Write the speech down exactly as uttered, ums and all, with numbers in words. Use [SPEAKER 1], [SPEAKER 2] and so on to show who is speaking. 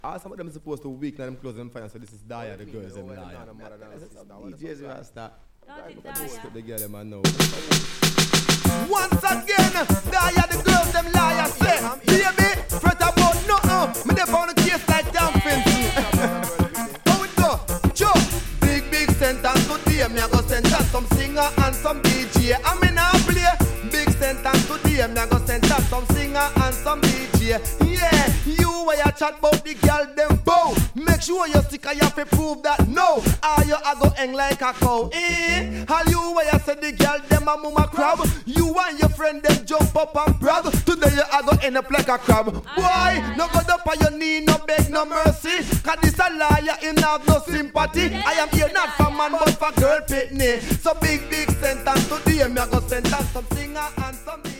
[SPEAKER 1] Ah, some of them supposed to weak now them close them fine, so this is Daya, the girls them liar. D Js Rasta. Skip the girl them I know. Once again, Daya, the girls them liar. Say, baby, fret about nothing. Me dey on the case like damn fancy. How it go? Joe, big big sentence today. Me a go sentence some singer and some D J. I mean I play big sentence today. Me a go sentence some singer and some D J. Yeah, you where you chat about the girl them bow. Make sure you stick and you have to prove that no. Are you a go hang like a cow? Eh? How you where you say the girl them a mama crab? You and your friend them jump up and brag. Today you a go end up like a crab. Boy, no go up on your knee, no beg, no mercy. Cause this a liar, him have no sympathy. I am here not for man but for girl pitney. So big big sentence today, me a go sentence some singer and some